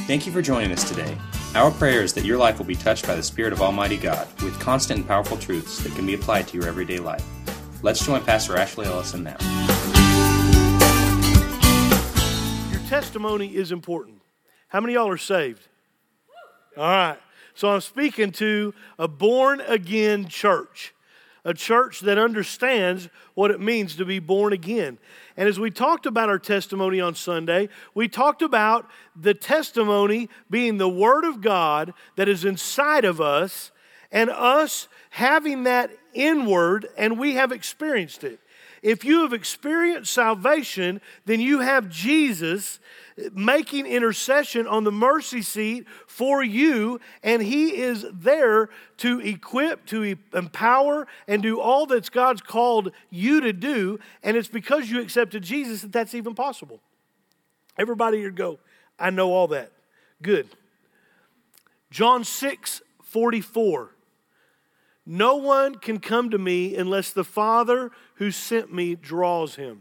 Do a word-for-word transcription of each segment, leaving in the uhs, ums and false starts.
Thank you for joining us today. Our prayer is that your life will be touched by the Spirit of Almighty God with constant and powerful truths that can be applied to your everyday life. Let's join Pastor Ashley Ellison now. Your testimony is important. How many of y'all are saved? All right. So I'm speaking to a born-again church, a church that understands what it means to be born again. And as we talked about our testimony on Sunday, we talked about the testimony being the Word of God that is inside of us and us having that inward, and we have experienced it. If you have experienced salvation, then you have Jesus making intercession on the mercy seat for you, and He is there to equip, to empower, and do all that God's called you to do, and it's because you accepted Jesus that that's even possible. Everybody here go, I know all that. Good. John six forty-four. No one can come to me unless the Father who sent me draws him.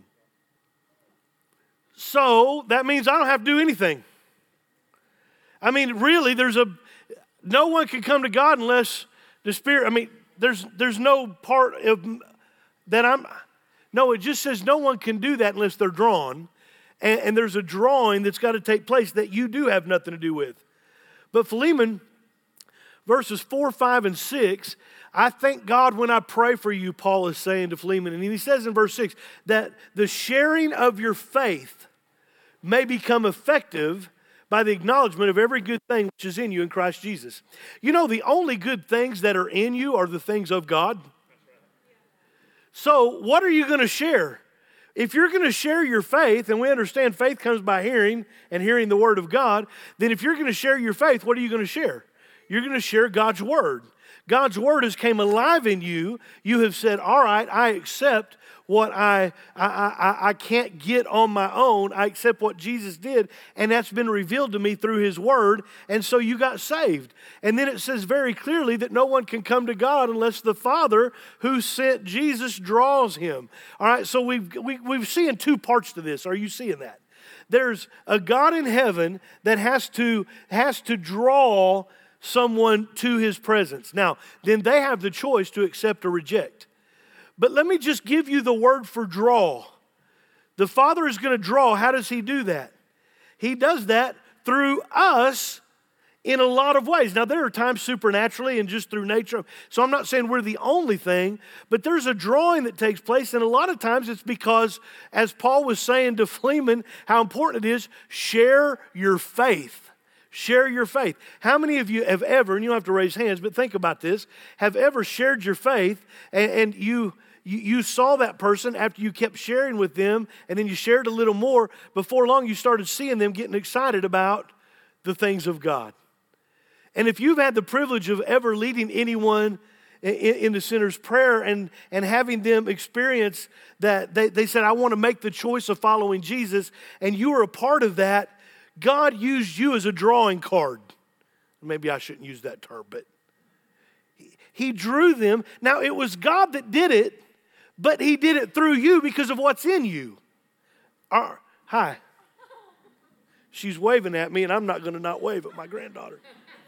So that means I don't have to do anything. I mean, really, there's a, no one can come to God unless the Spirit, I mean, there's there's no part of that I'm, no, it just says no one can do that unless they're drawn. And, and there's a drawing that's got to take place that you do have nothing to do with. But Philemon, verses four, five, and six, I thank God when I pray for you, Paul is saying to Philemon. And he says in verse six, that the sharing of your faith may become effective by the acknowledgement of every good thing which is in you in Christ Jesus. You know, the only good things that are in you are the things of God. So what are you going to share? If you're going to share your faith, and we understand faith comes by hearing and hearing the Word of God, then if you're going to share your faith, what are you going to share? You're going to share God's Word. God's Word has came alive in you. You have said, all right, I accept what I, I, I, I can't get on my own. I accept what Jesus did, and that's been revealed to me through His Word, and so you got saved. And then it says very clearly that no one can come to God unless the Father who sent Jesus draws him. All right, so we've, we, we've seen two parts to this. Are you seeing that? There's a God in heaven that has to, has to draw someone to His presence. Now, then they have the choice to accept or reject. But let me just give you the word for draw. The Father is going to draw. How does He do that? He does that through us in a lot of ways. Now, there are times supernaturally and just through nature. So I'm not saying we're the only thing, but there's a drawing that takes place. And a lot of times it's because, as Paul was saying to Philemon, how important it is, share your faith. Share your faith. How many of you have ever, and you don't have to raise hands, but think about this, have ever shared your faith and, and you, you you saw that person after you kept sharing with them and then you shared a little more, before long you started seeing them getting excited about the things of God. And if you've had the privilege of ever leading anyone in, in the sinner's prayer and, and having them experience that, they, they said, I want to make the choice of following Jesus, and you were a part of that, God used you as a drawing card. Maybe I shouldn't use that term, but He drew them. Now, it was God that did it, but He did it through you because of what's in you. Uh, hi. She's waving at me, and I'm not going to not wave at my granddaughter.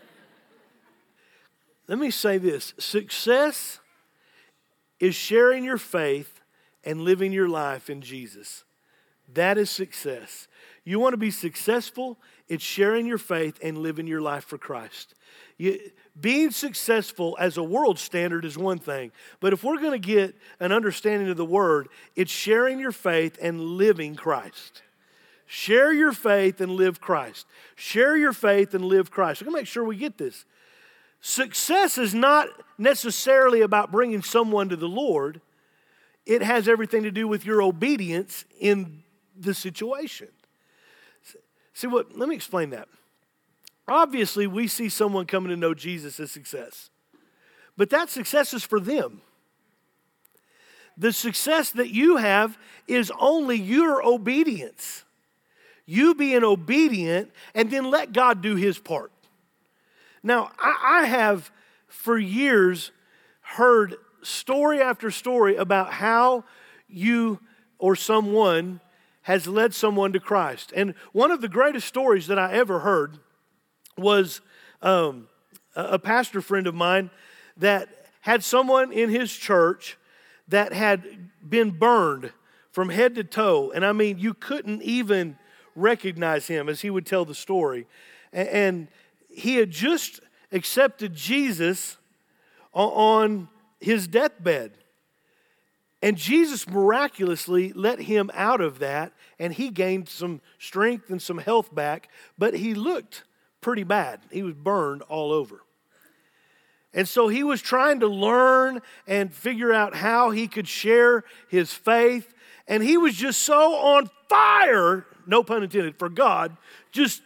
Let me say this. Success is sharing your faith and living your life in Jesus. That is success. You want to be successful, it's sharing your faith and living your life for Christ. You, being successful as a world standard is one thing, but if we're going to get an understanding of the Word, it's sharing your faith and living Christ. Share your faith and live Christ. Share your faith and live Christ. We're going to make sure we get this. Success is not necessarily about bringing someone to the Lord. It has everything to do with your obedience in the situation. See what? Let me explain that. Obviously, we see someone coming to know Jesus as success. But that success is for them. The success that you have is only your obedience. You being obedient and then let God do His part. Now, I, I have for years heard story after story about how you or someone has led someone to Christ. And one of the greatest stories that I ever heard was um, a, a pastor friend of mine that had someone in his church that had been burned from head to toe. And I mean, you couldn't even recognize him as he would tell the story. And, and he had just accepted Jesus on his deathbed. And Jesus miraculously let him out of that, and he gained some strength and some health back, but he looked pretty bad. He was burned all over. And so he was trying to learn and figure out how he could share his faith, and he was just so on fire, no pun intended, for God, just,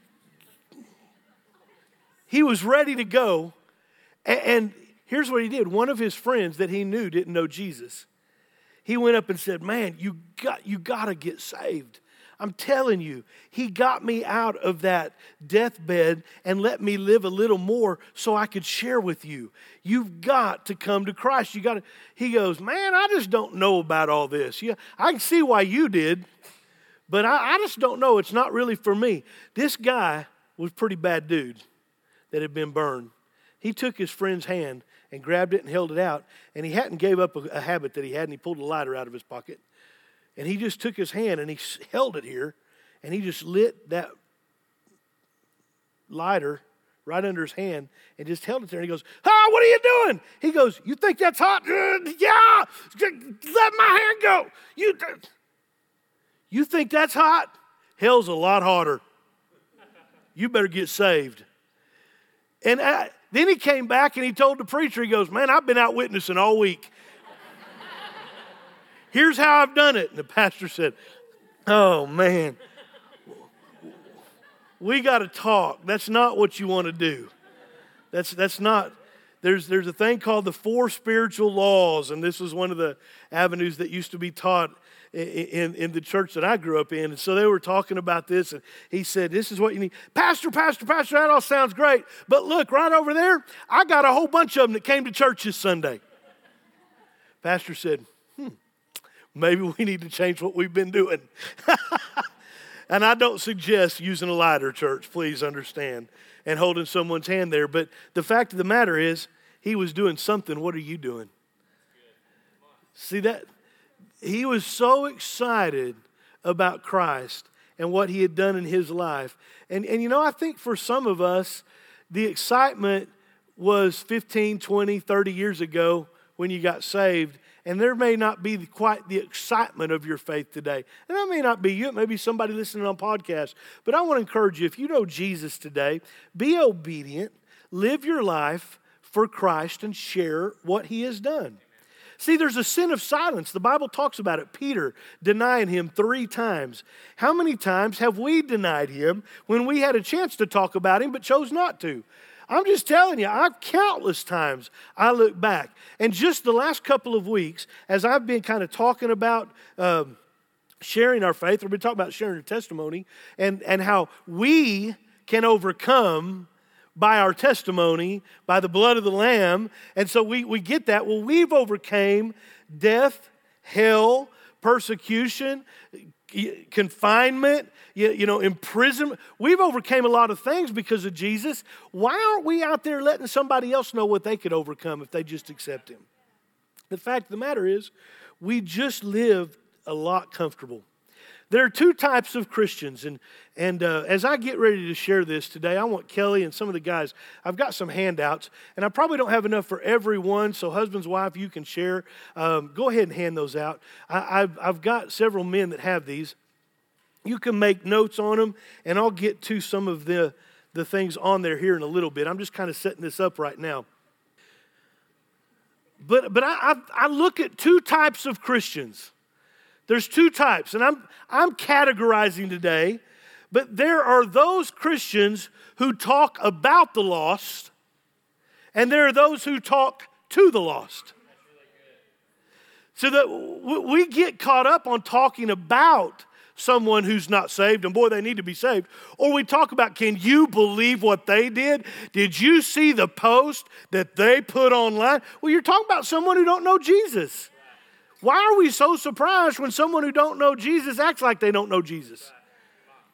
he was ready to go. And, and here's what he did. One of his friends that he knew didn't know Jesus. He went up and said, man, you got you got to get saved. I'm telling you, he got me out of that deathbed and let me live a little more so I could share with you. You've got to come to Christ. You got to. He goes, man, I just don't know about all this. Yeah, I can see why you did, but I, I just don't know. It's not really for me. This guy was a pretty bad dude that had been burned. He took his friend's hand and grabbed it and held it out. And he hadn't gave up a, a habit that he had, and he pulled a lighter out of his pocket. And he just took his hand and he held it here, and he just lit that lighter right under his hand and just held it there. And he goes, ah, what are you doing? He goes, you think that's hot? Uh, yeah, let my hand go. You, you think that's hot? Hell's a lot hotter. You better get saved. And I, then he came back and he told the preacher, he goes, man, I've been out witnessing all week. Here's how I've done it. And the pastor said, oh, man, we got to talk. That's not what you want to do. That's that's not, there's, there's a thing called the four spiritual laws, and this was one of the avenues that used to be taught in, in, in the church that I grew up in. And so they were talking about this, and he said, this is what you need. Pastor, pastor, pastor, that all sounds great. But look, right over there, I got a whole bunch of them that came to church this Sunday. Pastor said, hmm, maybe we need to change what we've been doing. And I don't suggest using a lighter, church, please understand, and holding someone's hand there. But the fact of the matter is, he was doing something. What are you doing? See that? He was so excited about Christ and what he had done in his life. And, and you know, I think for some of us, the excitement was fifteen, twenty, thirty years ago when you got saved. And there may not be quite the excitement of your faith today. And that may not be you. It may be somebody listening on podcast. But I want to encourage you, if you know Jesus today, be obedient, live your life for Christ, and share what he has done. See, there's a sin of silence. The Bible talks about it. Peter denying him three times. How many times have we denied him when we had a chance to talk about him but chose not to? I'm just telling you, I've countless times I look back. And just the last couple of weeks, as I've been kind of talking about um, sharing our faith, we've been talking about sharing our testimony, and, and how we can overcome by our testimony, by the blood of the Lamb. And so we, we get that. Well, we've overcame death, hell, persecution, confinement, you, you know, imprisonment. We've overcame a lot of things because of Jesus. Why aren't we out there letting somebody else know what they could overcome if they just accept him? The fact of the matter is, we just live a lot comfortable. There are two types of Christians, and, and uh, as I get ready to share this today, I want Kelly and some of the guys, I've got some handouts, and I probably don't have enough for everyone, so husbands, wife, you can share. Um, go ahead and hand those out. I, I've, I've got several men that have these. You can make notes on them, and I'll get to some of the, the things on there here in a little bit. I'm just kind of setting this up right now. But, but I, I, I look at two types of Christians. There's two types, and I'm, I'm categorizing today, but there are those Christians who talk about the lost, and there are those who talk to the lost. So that we get caught up on talking about someone who's not saved, and boy, they need to be saved. Or we talk about, can you believe what they did? Did you see the post that they put online? Well, you're talking about someone who don't know Jesus. Why are we so surprised when someone who don't know Jesus acts like they don't know Jesus?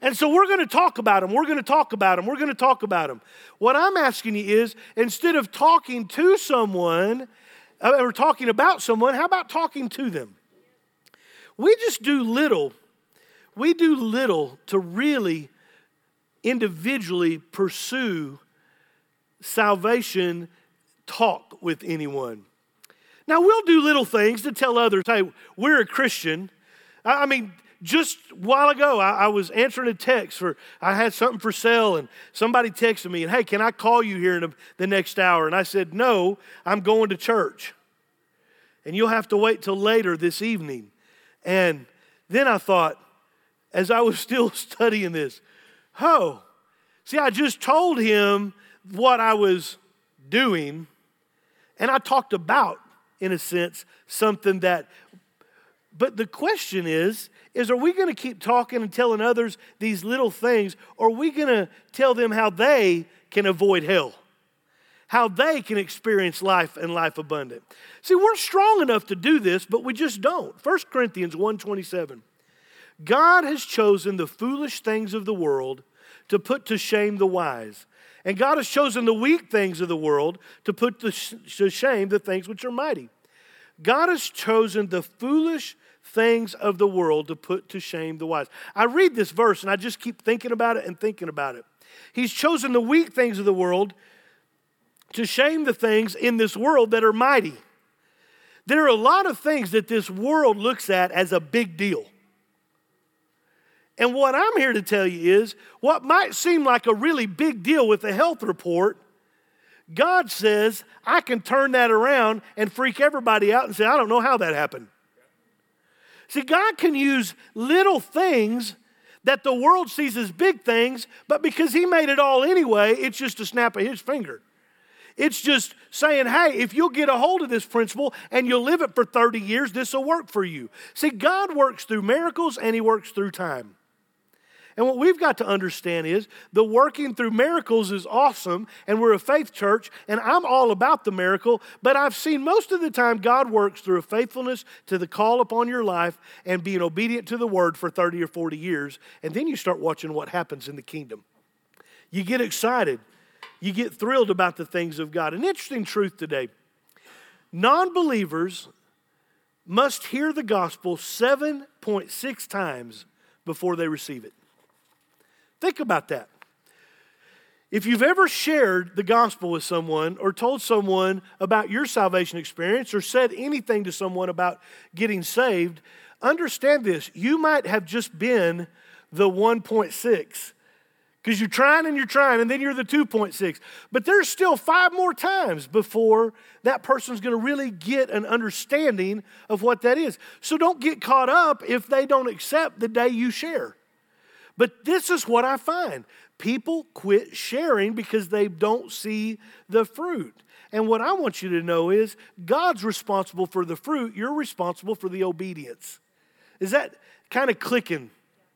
And so we're going to talk about them. We're going to talk about them. We're going to talk about them. What I'm asking you is, instead of talking to someone uh, or talking about someone, how about talking to them? We just do little. We do little to really individually pursue salvation talk with anyone. Now, we'll do little things to tell others, hey, we're a Christian. I mean, just a while ago, I, I was answering a text for, I had something for sale, and somebody texted me, and hey, can I call you here in a, the next hour? And I said, no, I'm going to church. And you'll have to wait till later this evening. And then I thought, as I was still studying this, oh, see, I just told him what I was doing, and I talked about, in a sense, something that, but the question is, is are we going to keep talking and telling others these little things, or are we going to tell them how they can avoid hell? How they can experience life and life abundant? See, we're strong enough to do this, but we just don't. First Corinthians one twenty-seven. God has chosen the foolish things of the world to put to shame the wise. And God has chosen the weak things of the world to put to shame the things which are mighty. God has chosen the foolish things of the world to put to shame the wise. I read this verse and I just keep thinking about it and thinking about it. He's chosen the weak things of the world to shame the things in this world that are mighty. There are a lot of things that this world looks at as a big deal. And what I'm here to tell you is, what might seem like a really big deal with a health report, God says, I can turn that around and freak everybody out and say, I don't know how that happened. See, God can use little things that the world sees as big things, but because He made it all anyway, it's just a snap of His finger. It's just saying, hey, if you'll get a hold of this principle and you'll live it for thirty years, this will work for you. See, God works through miracles and He works through time. And what we've got to understand is the working through miracles is awesome, and we're a faith church, and I'm all about the miracle, but I've seen most of the time God works through a faithfulness to the call upon your life and being obedient to the word for thirty or forty years, and then you start watching what happens in the kingdom. You get excited. You get thrilled about the things of God. An interesting truth today. Non-believers must hear the gospel seven point six times before they receive it. Think about that. If you've ever shared the gospel with someone or told someone about your salvation experience or said anything to someone about getting saved, understand this. You might have just been the one point six because you're trying and you're trying and then you're the two point six. But there's still five more times before that person's going to really get an understanding of what that is. So don't get caught up if they don't accept the day you share. But this is what I find. People quit sharing because they don't see the fruit. And what I want you to know is God's responsible for the fruit. You're responsible for the obedience. Is that kind of clicking?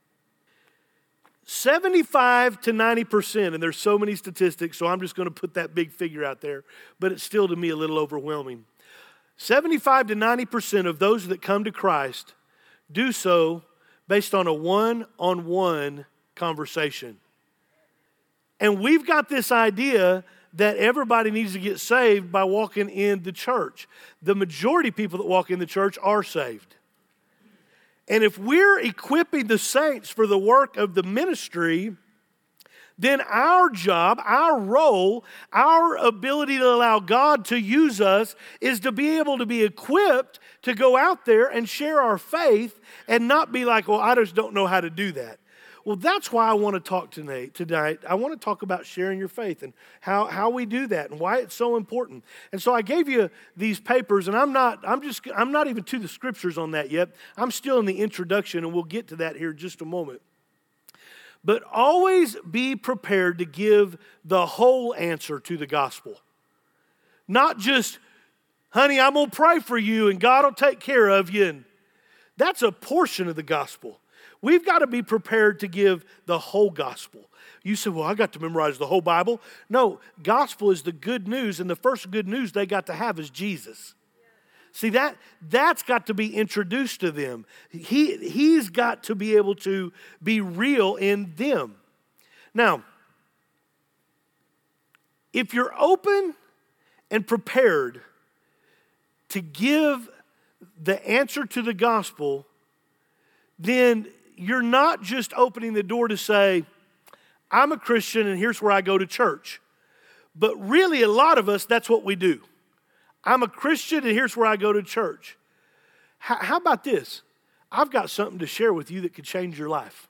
seventy-five to ninety percent, and there's so many statistics, so I'm just going to put that big figure out there, but it's still to me a little overwhelming. seventy-five to ninety percent of those that come to Christ do so based on a one-on-one conversation. And we've got this idea that everybody needs to get saved by walking in the church. The majority of people that walk in the church are saved. And if we're equipping the saints for the work of the ministry, then our job, our role, our ability to allow God to use us is to be able to be equipped to go out there and share our faith and not be like, well, I just don't know how to do that. Well, that's why I want to talk tonight. tonight. I want to talk about sharing your faith and how, how we do that and why it's so important. And so I gave you these papers, and I'm not, I'm just, I'm not even to the scriptures on that yet. I'm still in the introduction, and we'll get to that here in just a moment. But always be prepared to give the whole answer to the gospel. Not just, honey, I'm going to pray for you and God will take care of you. And that's a portion of the gospel. We've got to be prepared to give the whole gospel. You say, well, I got to memorize the whole Bible. No, gospel is the good news, and the first good news they got to have is Jesus. See, that, that's got to be introduced to them. He, he's got to be able to be real in them. Now, if you're open and prepared to give the answer to the gospel, then you're not just opening the door to say, I'm a Christian and here's where I go to church. But really, a lot of us, that's what we do. I'm a Christian and here's where I go to church. How, how about this? I've got something to share with you that could change your life.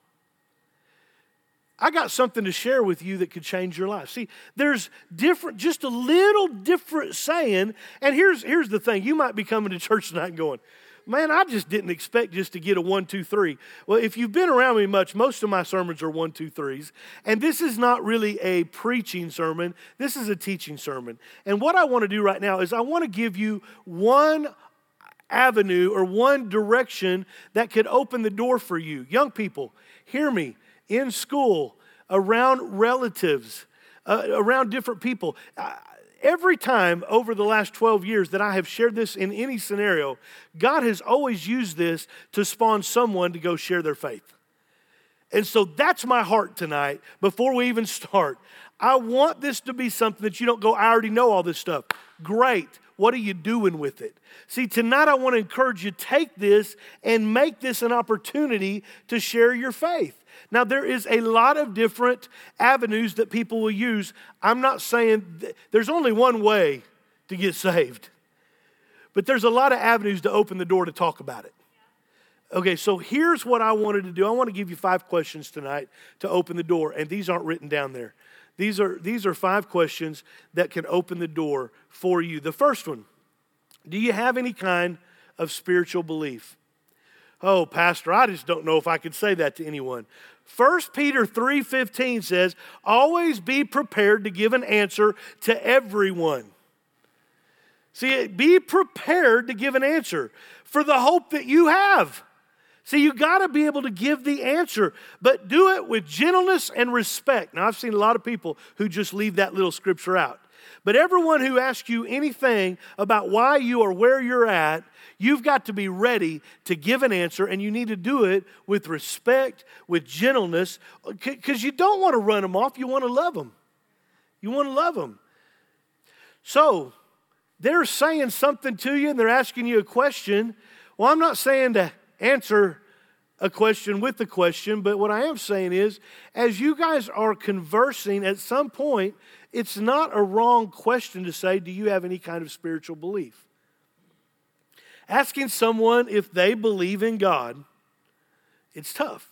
I got something to share with you that could change your life. See, there's different, just a little different saying. And here's, here's the thing. You might be coming to church tonight and going, man, I just didn't expect just to get a one, two, three. Well, if you've been around me much, most of my sermons are one, two, threes. And this is not really a preaching sermon. This is a teaching sermon. And what I want to do right now is I want to give you one avenue or one direction that could open the door for you. Young people, hear me. In school, around relatives, uh, around different people. Uh, every time over the last twelve years that I have shared this in any scenario, God has always used this to spawn someone to go share their faith. And so that's my heart tonight. Before we even start, I want this to be something that you don't go, I already know all this stuff. Great. What are you doing with it? See, tonight I want to encourage you, take this and make this an opportunity to share your faith. Now, there is a lot of different avenues that people will use. I'm not saying th- there's only one way to get saved, but there's a lot of avenues to open the door to talk about it. Okay, so here's what I wanted to do. I want to give you five questions tonight to open the door, and these aren't written down there. These are, these are five questions that can open the door for you. The first one, do you have any kind of spiritual belief? Oh, Pastor, I just don't know if I could say that to anyone. First Peter three fifteen says, always be prepared to give an answer to everyone. See, be prepared to give an answer for the hope that you have. See, you got to be able to give the answer, but do it with gentleness and respect. Now, I've seen a lot of people who just leave that little scripture out. But everyone who asks you anything about why you are where you're at, you've got to be ready to give an answer, and you need to do it with respect, with gentleness, because you don't want to run them off. You want to love them. You want to love them. So, they're saying something to you, and they're asking you a question. Well, I'm not saying to answer a question with the question, but what I am saying is, as you guys are conversing at some point, it's not a wrong question to say, do you have any kind of spiritual belief? Asking someone if they believe in God, it's tough.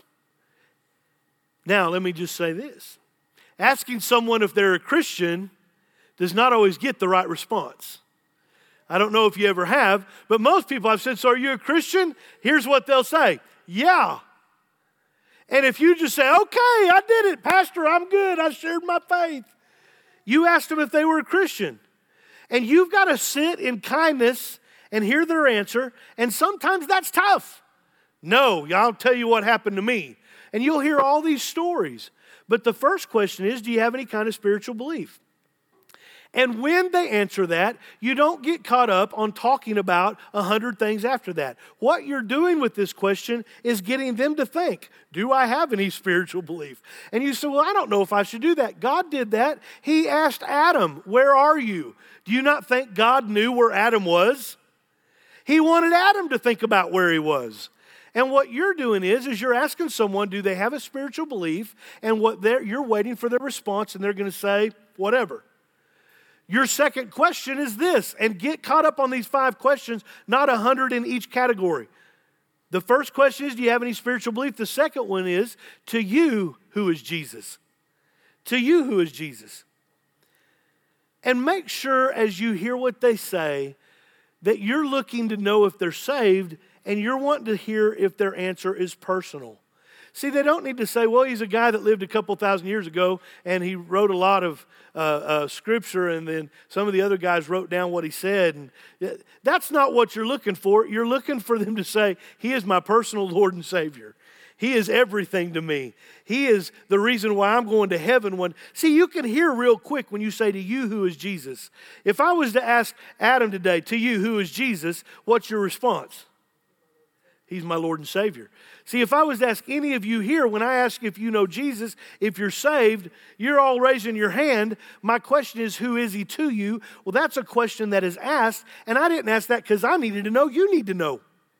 Now, let me just say this. Asking someone if they're a Christian does not always get the right response. I don't know if you ever have, but most people I've said, so are you a Christian? Here's what they'll say. Yeah. And if you just say, okay, I did it, Pastor, I'm good, I shared my faith. You asked them if they were a Christian. And you've got to sit in kindness and hear their answer, and sometimes that's tough. No, I'll tell you what happened to me. And you'll hear all these stories. But the first question is, do you have any kind of spiritual belief? And when they answer that, you don't get caught up on talking about a hundred things after that. What you're doing with this question is getting them to think, do I have any spiritual belief? And you say, well, I don't know if I should do that. God did that. He asked Adam, where are you? Do you not think God knew where Adam was? He wanted Adam to think about where he was. And what you're doing is, is you're asking someone, do they have a spiritual belief? And what they're, you're waiting for their response, and they're going to say, whatever. Your second question is this, and get caught up on these five questions, not a hundred in each category. The first question is, do you have any spiritual belief? The second one is, to you, who is Jesus? To you, who is Jesus? And make sure as you hear what they say, that you're looking to know if they're saved, and you're wanting to hear if their answer is personal. See, they don't need to say, well, he's a guy that lived a couple thousand years ago, and he wrote a lot of uh, uh, scripture, and then some of the other guys wrote down what he said. And that's not what you're looking for. You're looking for them to say, he is my personal Lord and Savior. He is everything to me. He is the reason why I'm going to heaven one. See, you can hear real quick when you say to you, who is Jesus? If I was to ask Adam today, to you, who is Jesus? What's your response? He's my Lord and Savior. See, if I was to ask any of you here, when I ask if you know Jesus, if you're saved, you're all raising your hand. My question is, who is he to you? Well, that's a question that is asked, and I didn't ask that because I needed to know. You need to know.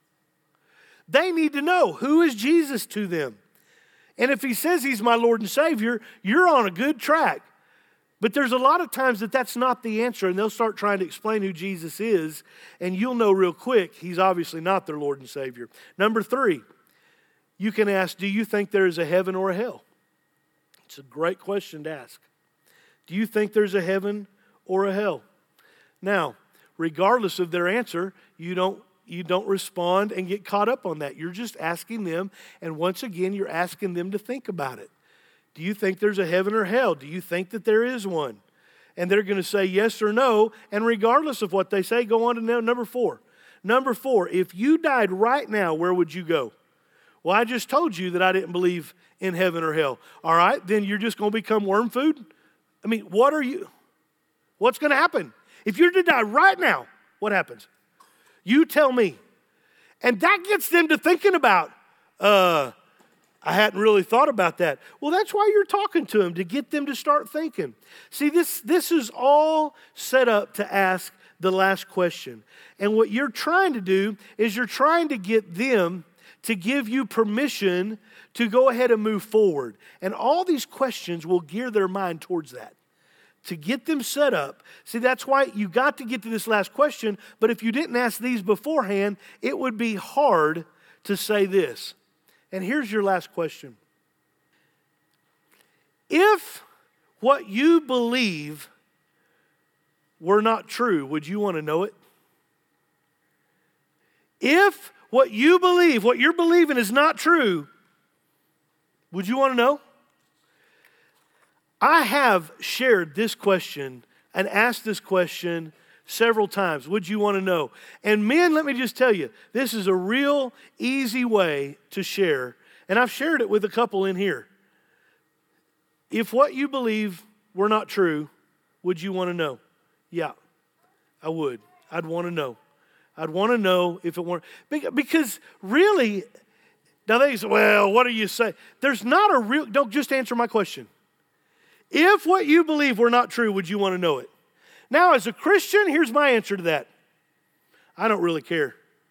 They need to know, who is Jesus to them? And if he says he's my Lord and Savior, you're on a good track. But there's a lot of times that that's not the answer, and they'll start trying to explain who Jesus is, and you'll know real quick he's obviously not their Lord and Savior. Number three, you can ask, do you think there is a heaven or a hell? It's a great question to ask. Do you think there's a heaven or a hell? Now, regardless of their answer, you don't you don't respond and get caught up on that. You're just asking them, and once again, you're asking them to think about it. Do you think there's a heaven or hell? Do you think that there is one? And they're going to say yes or no, and regardless of what they say, go on to number four. Number four, if you died right now, where would you go? Well, I just told you that I didn't believe in heaven or hell. All right, then you're just going to become worm food? I mean, what are you, what's going to happen? If you're to die right now, what happens? You tell me. And that gets them to thinking about, uh, I hadn't really thought about that. Well, that's why you're talking to them, to get them to start thinking. See, this, this is all set up to ask the last question. And what you're trying to do is you're trying to get them to give you permission to go ahead and move forward. And all these questions will gear their mind towards that, to get them set up. See, that's why you got to get to this last question, but if you didn't ask these beforehand, it would be hard to say this. And here's your last question. If what you believe were not true, would you want to know it? If what you believe, what you're believing is not true, would you want to know? I have shared this question and asked this question several times. Would you want to know? And men, let me just tell you, this is a real easy way to share. And I've shared it with a couple in here. If what you believe were not true, would you want to know? Yeah, I would. I'd want to know. I'd want to know if it weren't. Because really, now they say, well, what do you say? There's not a real, don't just answer my question. If what you believe were not true, would you want to know it? Now, as a Christian, here's my answer to that. I don't really care.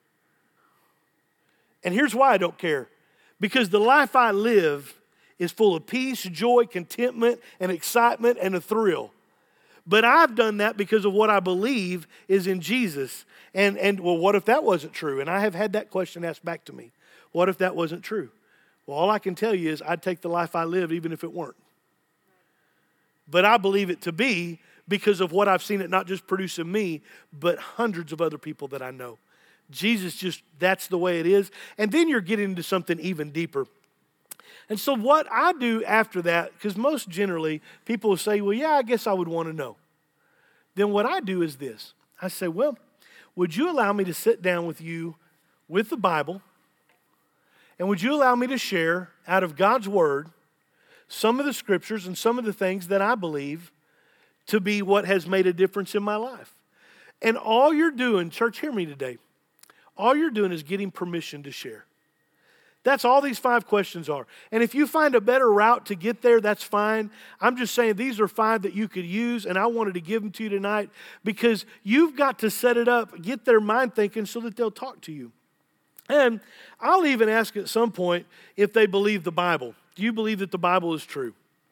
And here's why I don't care. Because the life I live is full of peace, joy, contentment, and excitement, and a thrill. But I've done that because of what I believe is in Jesus. And, and well, what if that wasn't true? And I have had that question asked back to me. What if that wasn't true? Well, all I can tell you is I'd take the life I live even if it weren't. But I believe it to be because of what I've seen it not just produce in me, but hundreds of other people that I know. Jesus just, that's the way it is. And then you're getting into something even deeper. And so what I do after that, because most generally people will say, well, yeah, I guess I would want to know. Then what I do is this. I say, well, would you allow me to sit down with you with the Bible? And would you allow me to share out of God's Word some of the scriptures and some of the things that I believe to be what has made a difference in my life? And all you're doing, church, hear me today. All you're doing is getting permission to share. That's all these five questions are. And if you find a better route to get there, that's fine. I'm just saying these are five that you could use, and I wanted to give them to you tonight because you've got to set it up, get their mind thinking so that they'll talk to you. And I'll even ask at some point if they believe the Bible. Do you believe that the Bible is true?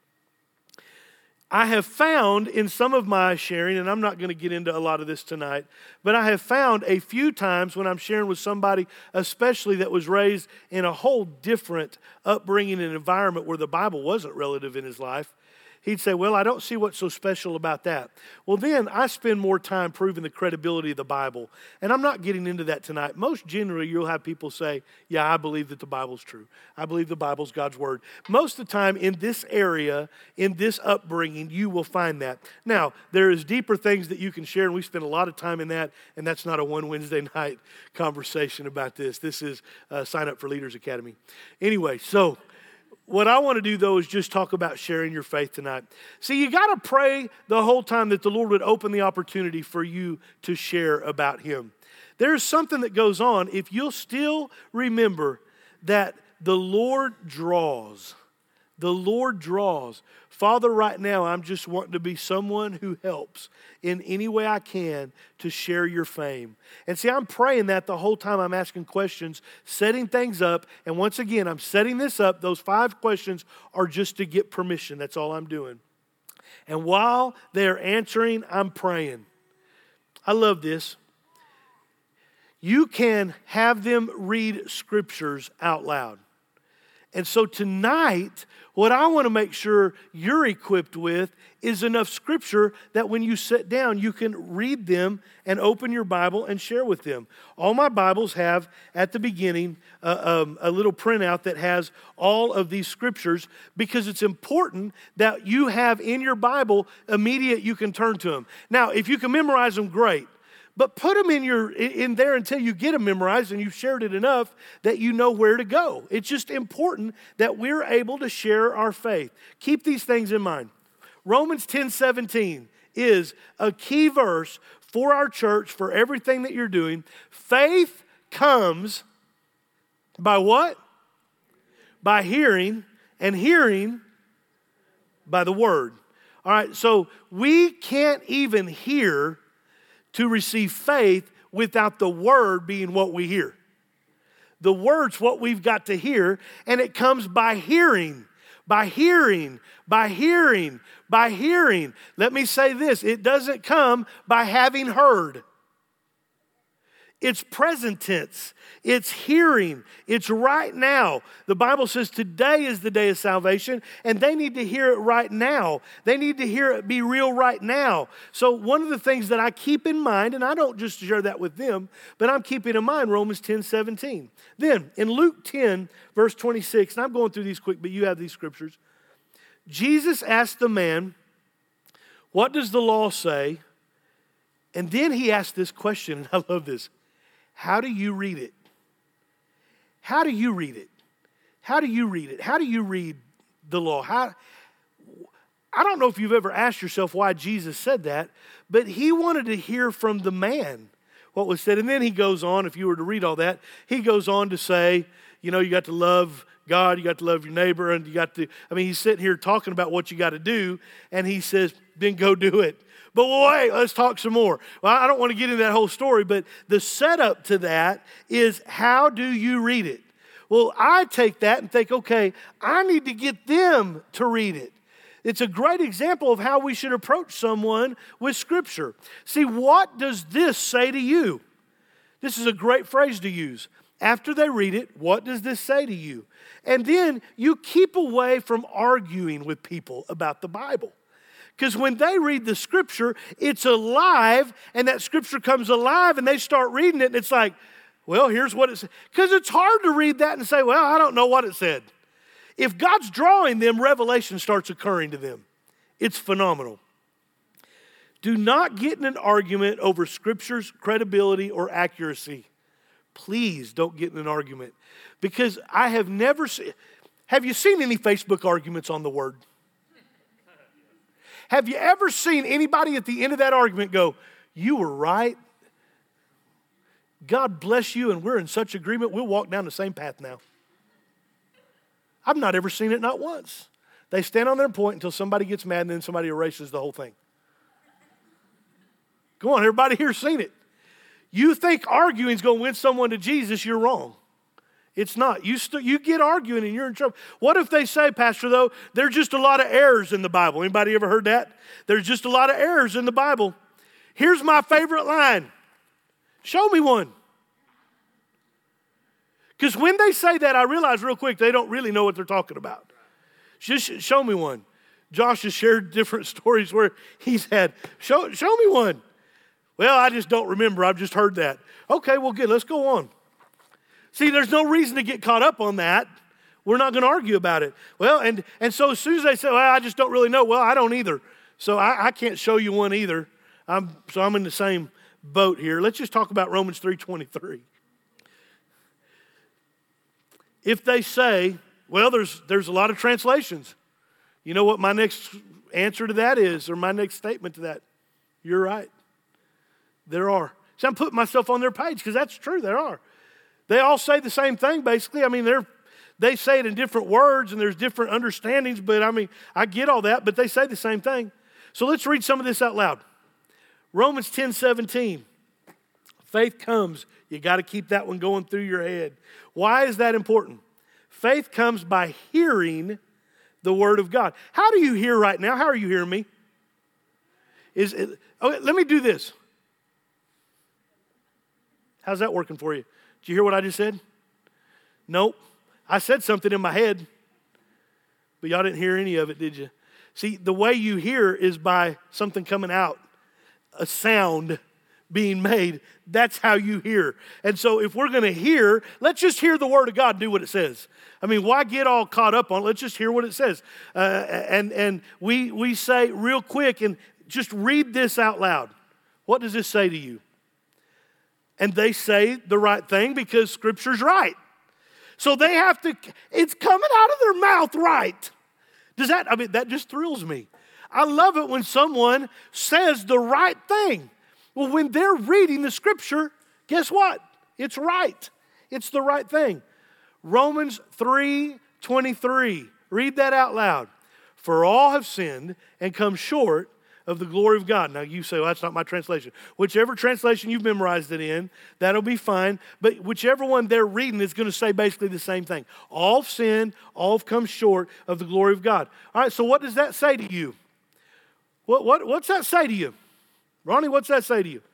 I have found in some of my sharing, and I'm not going to get into a lot of this tonight, but I have found a few times when I'm sharing with somebody, especially that was raised in a whole different upbringing and environment where the Bible wasn't relative in his life, he'd say, well, I don't see what's so special about that. Well, then I spend more time proving the credibility of the Bible. And I'm not getting into that tonight. Most generally, you'll have people say, yeah, I believe that the Bible's true. I believe the Bible's God's word. Most of the time in this area, in this upbringing, you will find that. Now, there is deeper things that you can share, and we spend a lot of time in that, and that's not a one Wednesday night conversation about this. This is uh, Sign Up for Leaders Academy. Anyway, so what I want to do, though, is just talk about sharing your faith tonight. See, you got to pray the whole time that the Lord would open the opportunity for you to share about him. There's something that goes on if you'll still remember that the Lord draws. The Lord draws. Father, right now, I'm just wanting to be someone who helps in any way I can to share your fame. And see, I'm praying that the whole time I'm asking questions, setting things up. And once again, I'm setting this up. Those five questions are just to get permission. That's all I'm doing. And while they're answering, I'm praying. I love this. You can have them read scriptures out loud. And so tonight, what I want to make sure you're equipped with is enough scripture that when you sit down, you can read them and open your Bible and share with them. All my Bibles have at the beginning uh, um, a little printout that has all of these scriptures because it's important that you have in your Bible immediate you can turn to them. Now, if you can memorize them, great. But put them in your in there until you get them memorized and you've shared it enough that you know where to go. It's just important that we're able to share our faith. Keep these things in mind. Romans ten seventeen is a key verse for our church, for everything that you're doing. Faith comes by what? By hearing, and hearing by the word. All right, so we can't even hear to receive faith without the word being what we hear. The word's what we've got to hear, and it comes by hearing, by hearing, by hearing, by hearing. Let me say this, it doesn't come by having heard. It's present tense. It's hearing. It's right now. The Bible says today is the day of salvation, and they need to hear it right now. They need to hear it be real right now. So one of the things that I keep in mind, and I don't just share that with them, but I'm keeping in mind Romans ten seventeen. Then in Luke ten, verse twenty-six, and I'm going through these quick, but you have these scriptures. Jesus asked the man, what does the law say? And then he asked this question, and I love this. How do you read it? How do you read it? How do you read it? How do you read the law? How, I don't know if you've ever asked yourself why Jesus said that, but he wanted to hear from the man what was said. And then he goes on, if you were to read all that, he goes on to say, you know, you got to love God, you got to love your neighbor, and you got to, I mean, he's sitting here talking about what you got to do, and he says, then go do it. But wait, let's talk some more. Well, I don't want to get into that whole story, but the setup to that is how do you read it? Well, I take that and think, okay, I need to get them to read it. It's a great example of how we should approach someone with Scripture. See, what does this say to you? This is a great phrase to use. After they read it, what does this say to you? And then you keep away from arguing with people about the Bible. Because when they read the Scripture, it's alive, and that Scripture comes alive, and they start reading it, and it's like, well, here's what it says. Because it's hard to read that and say, well, I don't know what it said. If God's drawing them, revelation starts occurring to them. It's phenomenal. Do not get in an argument over Scripture's credibility or accuracy. Please don't get in an argument. Because I have never seen, have you seen any Facebook arguments on the Word? Have you ever seen anybody at the end of that argument go, you were right? God bless you, and we're in such agreement, we'll walk down the same path now. I've not ever seen it, not once. They stand on their point until somebody gets mad, and then somebody erases the whole thing. Come on, everybody here's seen it. You think arguing is going to win someone to Jesus, you're wrong. It's not. You st- you get arguing and you're in trouble. What if they say, Pastor, though, there's just a lot of errors in the Bible? Anybody ever heard that? There's just a lot of errors in the Bible. Here's my favorite line. Show me one. Because when they say that, I realize real quick they don't really know what they're talking about. Just show me one. Josh has shared different stories where he's had, show, show me one. Well, I just don't remember. I've just heard that. Okay, well, good. Let's go on. See, there's no reason to get caught up on that. We're not going to argue about it. Well, and, and so as soon as they say, well, I just don't really know. Well, I don't either. So I, I can't show you one either. I'm, so I'm in the same boat here. Let's just talk about Romans three twenty-three. If they say, well, there's, there's a lot of translations. You know what my next answer to that is, or my next statement to that? You're right. There are. So I'm putting myself on their page because that's true. There are. They all say the same thing, basically. I mean, they're They say it in different words and there's different understandings, but I mean, I get all that, but they say the same thing. So let's read some of this out loud. Romans ten seventeen. Faith comes. You got to keep that one going through your head. Why is that important? Faith comes by hearing the word of God. How do you hear right now? How are you hearing me? Is it, okay, let me do this. How's that working for you? Did you hear what I just said? Nope. I said something in my head, but y'all didn't hear any of it, did you? See, the way you hear is by something coming out, a sound being made. That's how you hear. And so if we're going to hear, let's just hear the word of God do what it says. I mean, why get all caught up on it? Let's just hear what it says. Uh, and and we, we say real quick, and just read this out loud. What does this say to you? And they say the right thing because Scripture's right. So they have to, it's coming out of their mouth right. Does that, I mean, that just thrills me. I love it when someone says the right thing. Well, when they're reading the Scripture, guess what? It's right. It's the right thing. Romans three twenty-three. Read that out loud. For all have sinned and come short of the glory of God. Now you say, well, that's not my translation. Whichever translation you've memorized it in, that'll be fine. But whichever one they're reading is going to say basically the same thing. All have sinned, all have come short of the glory of God. All right, so what does that say to you? What, what, what's that say to you? Ronnie, what's that say to you?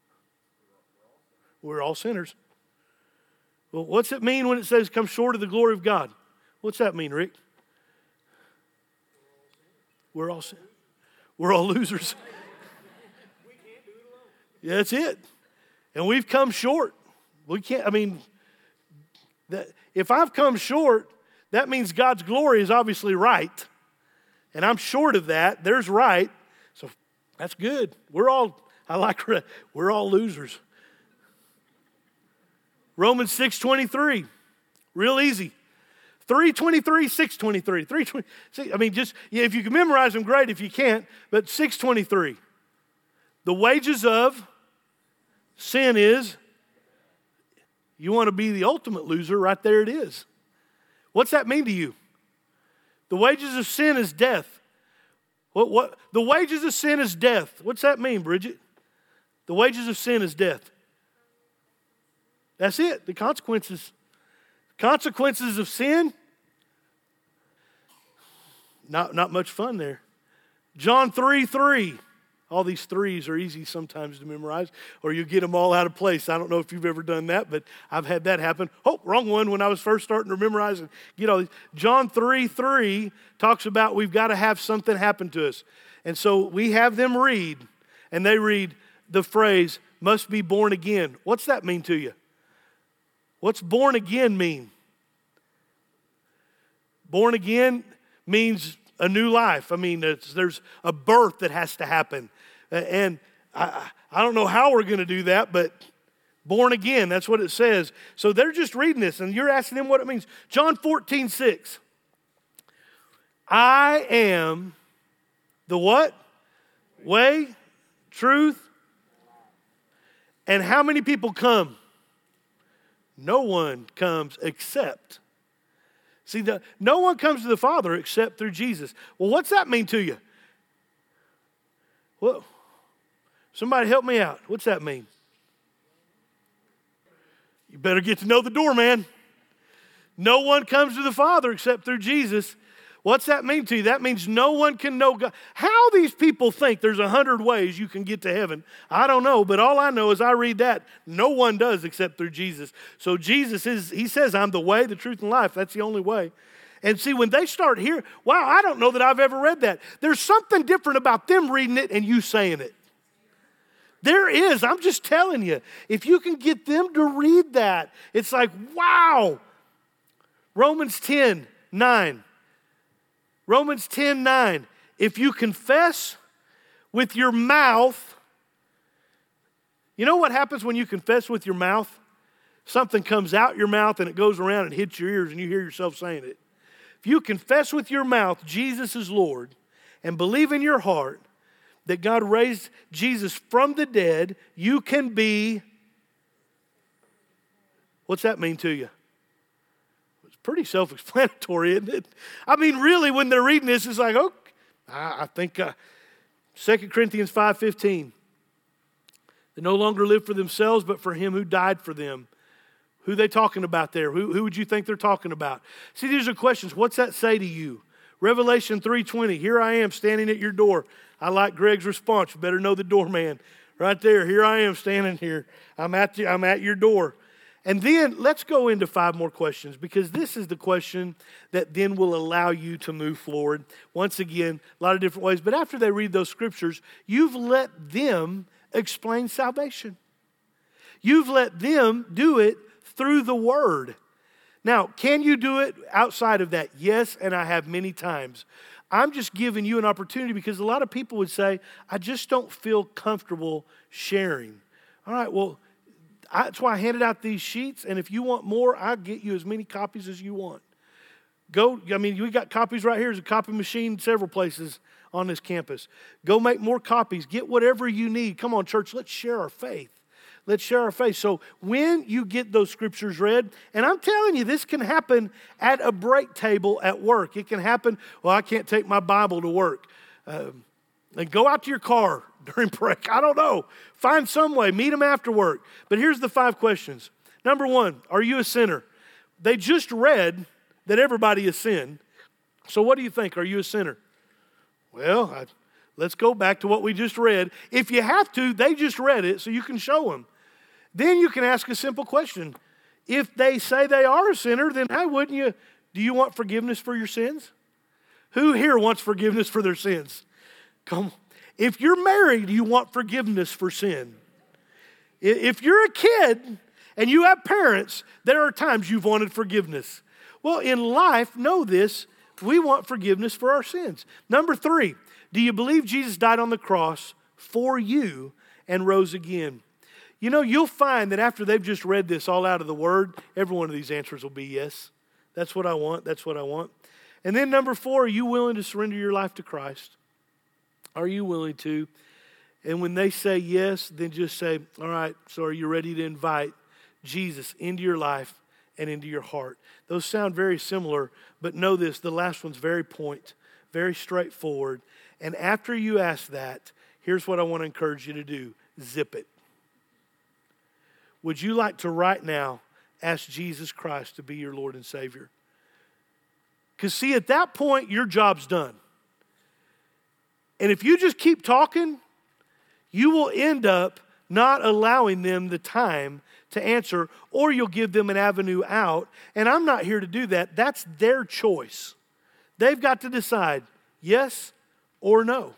We're all sinners. Well, what's it mean when it says come short of the glory of God? What's that mean, Rick? We're all sinners. We're all losers. We can't do it alone. Yeah, that's it. And we've come short. We can't, I mean, that, if I've come short, that means God's glory is obviously right. And I'm short of that. There's right. So that's good. We're all, I like, we're all losers. Romans six twenty-three. Real easy. three twenty-three, six twenty-three. three twenty, I mean, just, yeah, if you can memorize them, great. If you can't, but six twenty-three. The wages of sin is, you want to be the ultimate loser, right there it is. What's that mean to you? The wages of sin is death. What, what, the wages of sin is death. What's that mean, Bridget? The wages of sin is death. That's it, the consequences. Consequences of sin, not, not much fun there. John three three. All these threes are easy sometimes to memorize, or you get them all out of place. I don't know if you've ever done that, but I've had that happen. Oh, wrong one when I was first starting to memorize and get all these. John three three talks about we've got to have something happen to us. And so we have them read, and they read the phrase, must be born again. What's that mean to you? What's born again mean? Born again means a new life. I mean, it's, there's a birth that has to happen. And I, I don't know how we're going to do that, but born again, that's what it says. So they're just reading this, and you're asking them what it means. John fourteen six. I am the what? Way, truth, and how many people come? No one comes except. See, the, no one comes to the Father except through Jesus. Well, what's that mean to you? Well, somebody help me out. What's that mean? You better get to know the door, man. No one comes to the Father except through Jesus. What's that mean to you? That means no one can know God. How these people think there's a hundred ways you can get to heaven, I don't know, but all I know is I read that. No one does except through Jesus. So Jesus is, he says, I'm the way, the truth, and life. That's the only way. And see, when they start hearing, wow, I don't know that I've ever read that. There's something different about them reading it and you saying it. There is. I'm just telling you. If you can get them to read that, it's like, wow. Romans ten nine. Romans ten nine. If you confess with your mouth, you know what happens when you confess with your mouth? Something comes out your mouth and it goes around and hits your ears and you hear yourself saying it. If you confess with your mouth Jesus is Lord and believe in your heart that God raised Jesus from the dead, you can be, what's that mean to you? It's pretty self-explanatory, isn't it? I mean, really, when they're reading this, it's like, oh, I think uh, Second Corinthians five fifteen. They no longer live for themselves, but for him who died for them. Who are they talking about there? Who, who would you think they're talking about? See, these are questions. What's that say to you? Revelation three twenty, here I am standing at your door. I like Greg's response. You better know the doorman. Right there, here I am standing here. I'm at, the, I'm at your door. And then let's go into five more questions, because this is the question that then will allow you to move forward. Once again, a lot of different ways. But after they read those scriptures, you've let them explain salvation. You've let them do it through the Word. Now, can you do it outside of that? Yes, and I have many times. I'm just giving you an opportunity because a lot of people would say, I just don't feel comfortable sharing. All right, well, I, that's why I handed out these sheets, and if you want more, I'll get you as many copies as you want. Go, I mean, we got copies right here. There's a copy machine several places on this campus. Go make more copies. Get whatever you need. Come on, church, let's share our faith. Let's share our faith. So when you get those scriptures read, and I'm telling you, this can happen at a break table at work. It can happen, well, I can't take my Bible to work. Um, and go out to your car during break. I don't know. Find some way. Meet them after work. But here's the five questions. Number one, are you a sinner? They just read that everybody is sin. So what do you think? Are you a sinner? Well, I, let's go back to what we just read. If you have to, they just read it so you can show them. Then you can ask a simple question. If they say they are a sinner, then how wouldn't you? Do you want forgiveness for your sins? Who here wants forgiveness for their sins? Come on. If you're married, you want forgiveness for sin. If you're a kid and you have parents, there are times you've wanted forgiveness. Well, in life, know this, we want forgiveness for our sins. Number three, do you believe Jesus died on the cross for you and rose again? You know, you'll find that after they've just read this all out of the Word, every one of these answers will be yes. That's what I want. That's what I want. And then number four, are you willing to surrender your life to Christ? Are you willing to? And when they say yes, then just say, all right, so are you ready to invite Jesus into your life and into your heart? Those sound very similar, but know this, the last one's very point, very straightforward. And after you ask that, here's what I want to encourage you to do. Zip it. Would you like to right now ask Jesus Christ to be your Lord and Savior? Because see, at that point, your job's done. And if you just keep talking, you will end up not allowing them the time to answer, or you'll give them an avenue out. And I'm not here to do that. That's their choice. They've got to decide yes or no.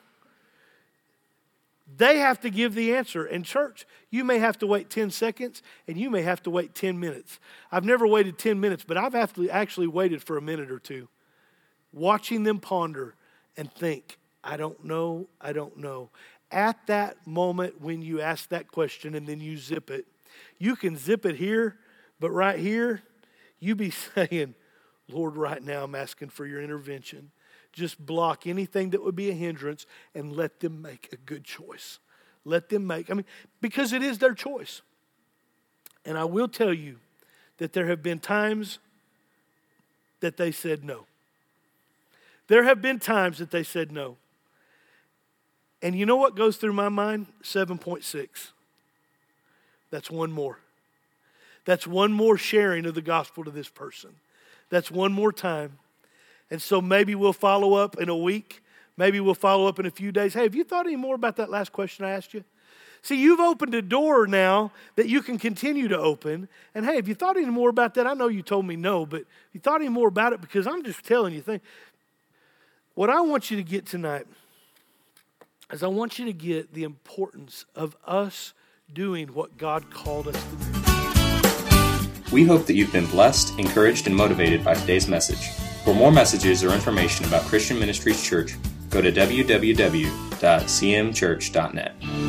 They have to give the answer. And church, you may have to wait ten seconds and you may have to wait ten minutes. I've never waited ten minutes, but I've actually waited for a minute or two, watching them ponder and think, I don't know, I don't know. At that moment when you ask that question and then you zip it, you can zip it here, but right here, you be saying, Lord, right now I'm asking for your intervention. Just block anything that would be a hindrance and let them make a good choice. Let them make, I mean, because it is their choice. And I will tell you that there have been times that they said no. There have been times that they said no. And you know what goes through my mind? seven point six. That's one more. That's one more sharing of the gospel to this person. That's one more time. And so maybe we'll follow up in a week. Maybe we'll follow up in a few days. Hey, have you thought any more about that last question I asked you? See, you've opened a door now that you can continue to open. And hey, if you thought any more about that, I know you told me no, but if you thought any more about it, because I'm just telling you things. What I want you to get tonight is I want you to get the importance of us doing what God called us to do. We hope that you've been blessed, encouraged, and motivated by today's message. For more messages or information about Christian Ministries Church, go to w w w dot c m church dot net.